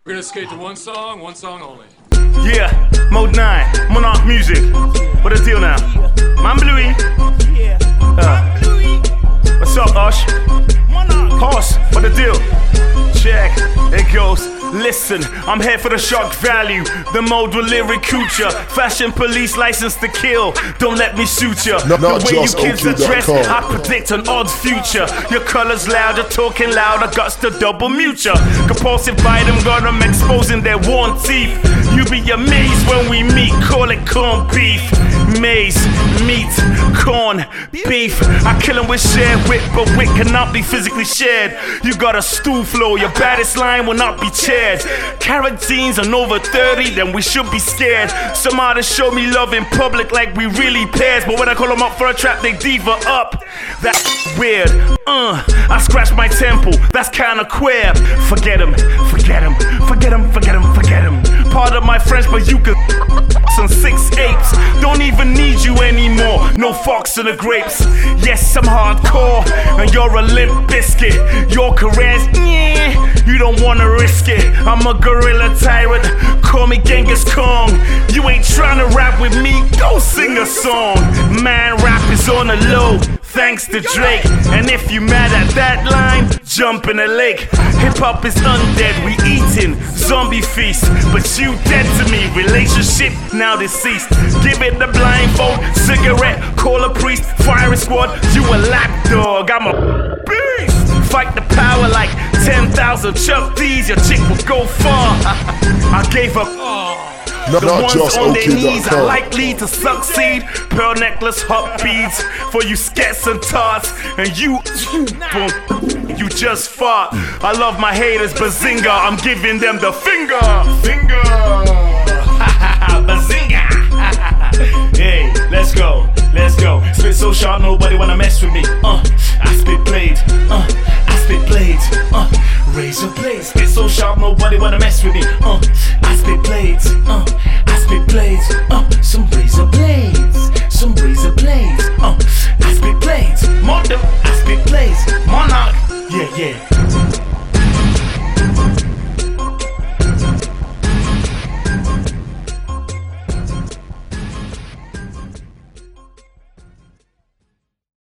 We're gonna skate to one song only. Yeah, Mode 9, Monarch Music. What the deal now? Man Bluey. What's up, Ush? Horse, what the deal? Check, it goes. Listen, I'm here for the shock value. The mode with lyric culture. Fashion police license to kill. Don't let me shoot ya. The way you kids are dressed, I predict an odd future. Your colors loud, you're talking loud. I guts to double mute ya. Compulsive bite them, got them exposing their worn teeth. You be amazed when we meet, call it corn beef. Maize, meat, corn, beef. I kill them with shared wit, but wit cannot be physically shared. You got a stool flow, your baddest line will not be chaired. Carotines and over 30, then we should be scared. Some artists show me love in public like we really pairs, but when I call them up for a trap, they diva up. That's weird. I scratch my temple, that's kinda queer. Forget him, forget him, forget him, forget him, forget him. Part of my French, but you could some 6 apes. Don't even need you anymore. No fox in the grapes. Yes, I'm hardcore, and you're a limp biscuit. Your career's you don't wanna risk it. I'm a gorilla tyrant. Call me Genghis Khan. You ain't tryna rap with me. Go sing a song. Man, rap is on the low. Thanks to Drake. And if you mad at that line, jump in the lake. Hip hop is undead. We eating zombie feast, but you dead to me. Relationship now deceased. Give it the blindfold, cigarette, call a priest, firing squad. You a lapdog, I'm a beast. Fight the power like 10,000 Chuck D's. Your chick will go far. I gave up. The ones on their knees are likely to succeed. Pearl necklace, hot beads for you skets and tarts. And you just fart. I love my haters, bazinga. I'm giving them the finger. Bazinga. Hey, let's go. Spit so sharp, nobody wanna mess with me.